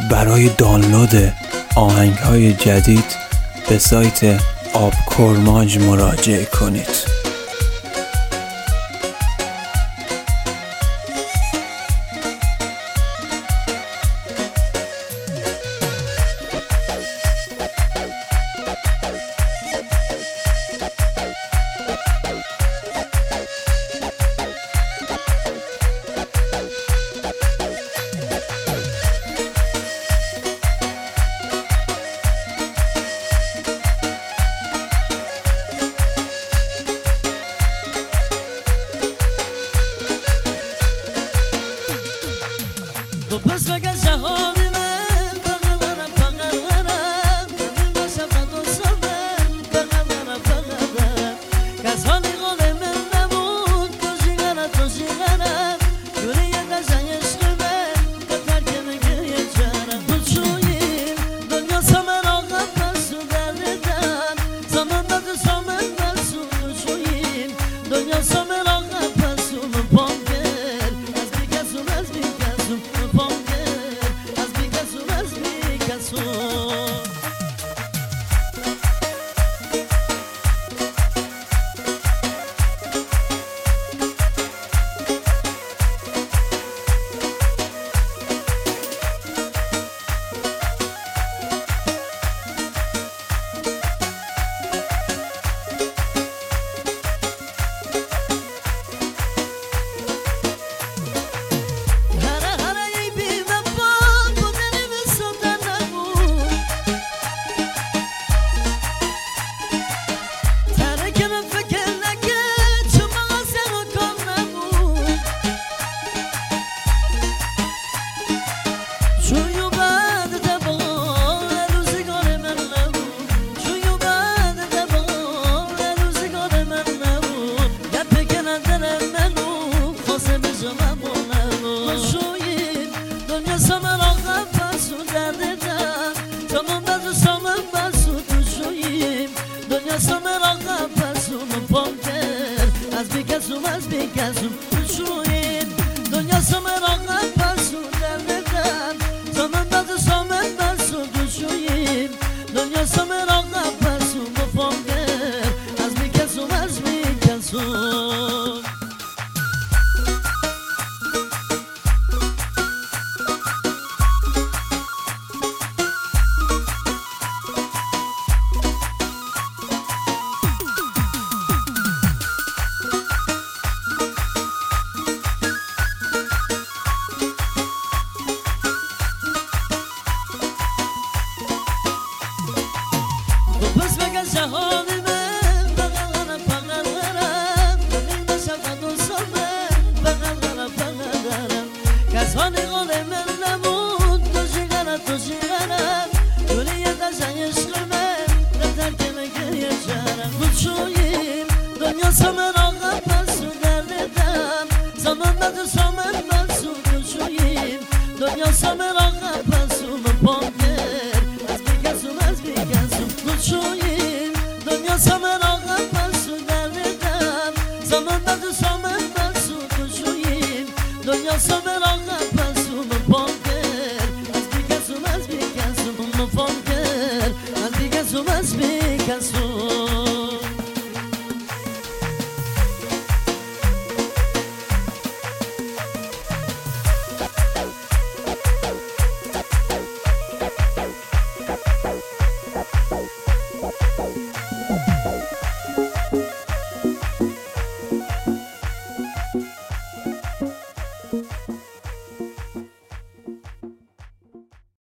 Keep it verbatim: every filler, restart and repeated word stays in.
برای دانلود آهنگ‌های جدید به سایت آب کرماج مراجعه کنید. تو پس بگه جهانی من بغلرم بغلرم ببین باشم قدوسم من بغلرم بغلرم کسانی قول من نبود تو جیگرم تو جیگرم دوری یه قشنگ عشق من که ترکم گریه جرم تو چوییم دنیا سامن آقا بسو دردن زمان بد سامن بسو تو چوییم دنیا سامن آقا بسو مپام کرد از بیکسون از بیکسون از بیکسون از بیکسون بشویم دنیا سامن آقا پسون دردن زمان بعد سامن بسون بشویم دنیا سامن آقا پسون بفام کرد از بیکسون از بیکسون پس بگه جهانی من بغلرم بغلرم ببین باشم قدوسم من بغلرم بغلرم کسانی قول من نبود تو جیگرم تو جیگرم دوری یه قشنگ عشق من که ترکم گریه جرم تو چوییم دنیا سامن آقا بسو دردم زمان بد سامن بسو تو چوییم دنیا سامن آقا بسو مپام کرد از بیکسون از بیکسون تو چوییم دنیا سامن آقا بسو دردم زمان بد سامن بسو تو چوییم دنیا سامن آقا